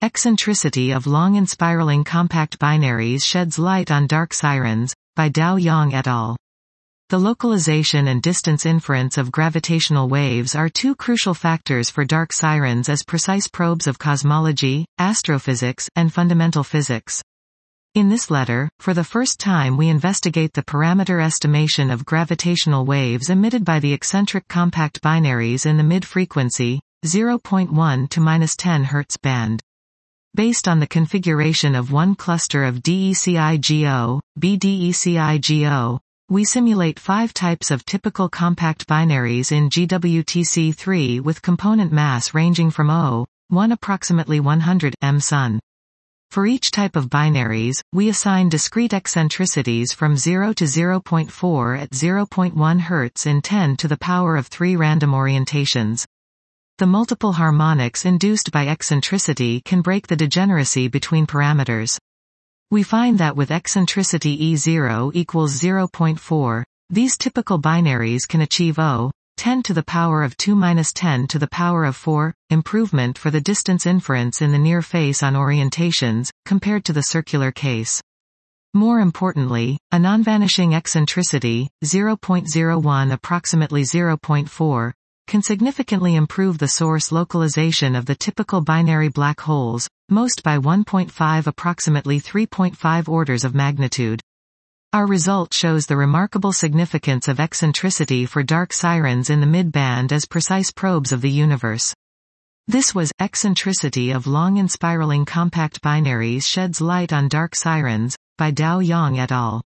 Eccentricity of long and spiraling compact binaries sheds light on dark sirens, by Dao Yang et al. The localization and distance inference of gravitational waves are two crucial factors for dark sirens as precise probes of cosmology, astrophysics, and fundamental physics. In this letter, for the first time we investigate the parameter estimation of gravitational waves emitted by the eccentric compact binaries in the mid-frequency, 0.1 to -10 Hz band. Based on the configuration of one cluster of DECIGO, BDECIGO, we simulate 5 types of typical compact binaries in GWTC3 with component mass ranging from 0.1 approximately 100 m-Sun. For each type of binaries, we assign discrete eccentricities from 0 to 0.4 at 0.1 Hz in 10 to the power of 3 random orientations. The multiple harmonics induced by eccentricity can break the degeneracy between parameters. We find that with eccentricity E0 equals 0.4, these typical binaries can achieve 10 to the power of 2 minus 10 to the power of 4, improvement for the distance inference in the near face on orientations, compared to the circular case. More importantly, a non-vanishing eccentricity, 0.01 approximately 0.4, can significantly improve the source localization of the typical binary black holes, most by 1.5 approximately 3.5 orders of magnitude. Our result shows the remarkable significance of eccentricity for dark sirens in the mid-band as precise probes of the universe. This was Eccentricity of Long and Spiraling Compact Binaries Sheds Light on Dark Sirens, by Dao Yang et al.